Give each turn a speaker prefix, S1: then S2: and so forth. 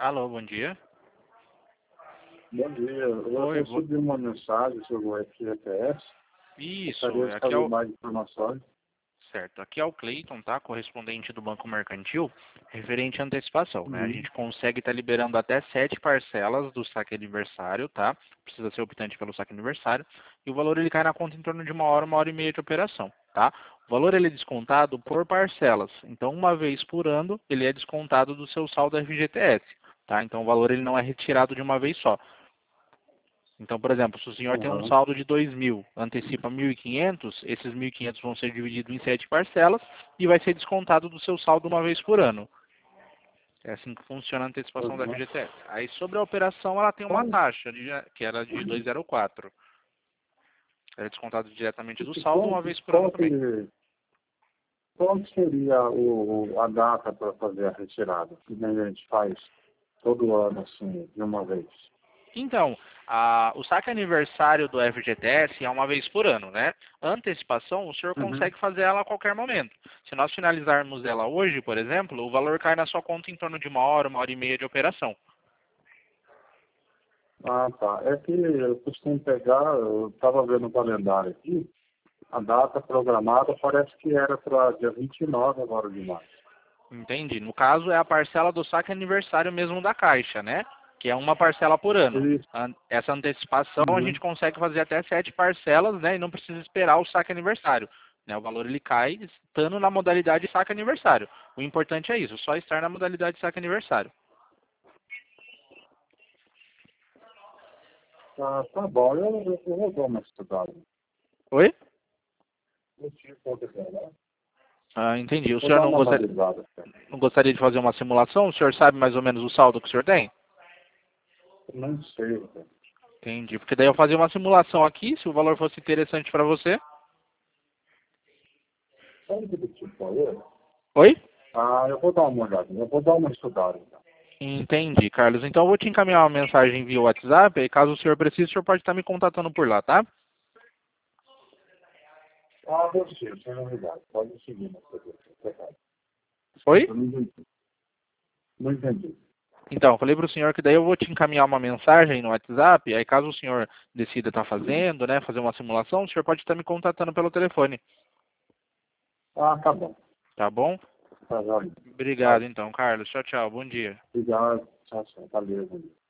S1: Alô, bom dia.
S2: Bom dia. Eu
S1: Oi,
S2: recebi uma mensagem sobre o FGTS.
S1: Isso,
S2: Gostaria de
S1: aqui é
S2: saber
S1: o...
S2: mais informações.
S1: Certo, aqui é o Cleiton, tá? Correspondente do Banco Mercantil, referente à antecipação, né? A
S2: Uhum.
S1: gente consegue estar liberando até 7 parcelas do saque aniversário, tá? Precisa ser optante pelo saque aniversário. E o valor ele cai na conta em torno de uma hora e meia de operação, tá? O valor ele é descontado por parcelas. Então, uma vez por ano, ele é descontado do seu saldo FGTS, tá? Então, o valor ele não é retirado de uma vez só. Então, por exemplo, se o senhor tem um
S2: Uhum.
S1: saldo de 2.000, antecipa 1.500, esses 1.500 vão ser divididos em 7 parcelas e vai ser descontado do seu saldo uma vez por ano. É assim que funciona a antecipação da
S2: Uhum.
S1: FGTS. Aí, sobre a operação, ela tem uma
S2: Qual,
S1: taxa, que era de 2,04. Ela é descontado diretamente do saldo
S2: qual,
S1: uma vez por ano
S2: qual,
S1: também.
S2: que, qual que seria a data para fazer a retirada? Que nem a gente faz todo ano, assim, de uma vez.
S1: Então, o saque aniversário do FGTS é uma vez por ano, né? A antecipação, o senhor
S2: Uhum.
S1: consegue fazer ela a qualquer momento. Se nós finalizarmos ela hoje, por exemplo, o valor cai na sua conta em torno de uma hora e meia de operação.
S2: Ah, tá. É que eu costumo pegar, eu estava vendo o calendário aqui, a data programada parece que era para dia 29 agora de maio.
S1: Entende? No caso, é a parcela do saque aniversário mesmo da Caixa, né? Que é uma parcela por ano.
S2: Isso.
S1: Essa antecipação a gente
S2: Uhum.
S1: consegue fazer até 7 parcelas, né? E não precisa esperar o saque aniversário. Né? O valor ele cai estando na modalidade saque aniversário. O importante é isso, só estar na modalidade saque aniversário.
S2: Tá bom, eu vou dar uma estudada.
S1: Oi?
S2: Eu tive conta dela.
S1: Ah, entendi. O
S2: Vou
S1: senhor
S2: dar uma analisada.
S1: não gostaria de fazer uma simulação? O senhor sabe mais ou menos o saldo que o senhor tem?
S2: Não sei. Cara.
S1: Entendi. Porque daí eu fazia uma simulação aqui, se o valor fosse interessante para você.
S2: Sabe o que eu te falei?
S1: Oi?
S2: Eu vou dar uma olhada. Eu vou dar uma estudada. Então.
S1: Entendi, Carlos. Então eu vou te encaminhar uma mensagem via WhatsApp, e caso o senhor precise, o senhor pode estar me contatando por lá, tá?
S2: Você, sem novidade. Pode seguir na secretária.
S1: Oi?
S2: Desculpa, não entendi. Não entendi.
S1: Então, eu falei para o senhor que daí eu vou te encaminhar uma mensagem no WhatsApp, aí caso o senhor decida estar fazendo, né, fazer uma simulação, o senhor pode estar me contatando pelo telefone,
S2: Tá bom.
S1: tá bom?
S2: Tá, joia.
S1: Obrigado
S2: Tá.
S1: então, Carlos. Tchau, tchau. Bom dia.
S2: Obrigado. Tchau, tchau. Valeu. Bom dia.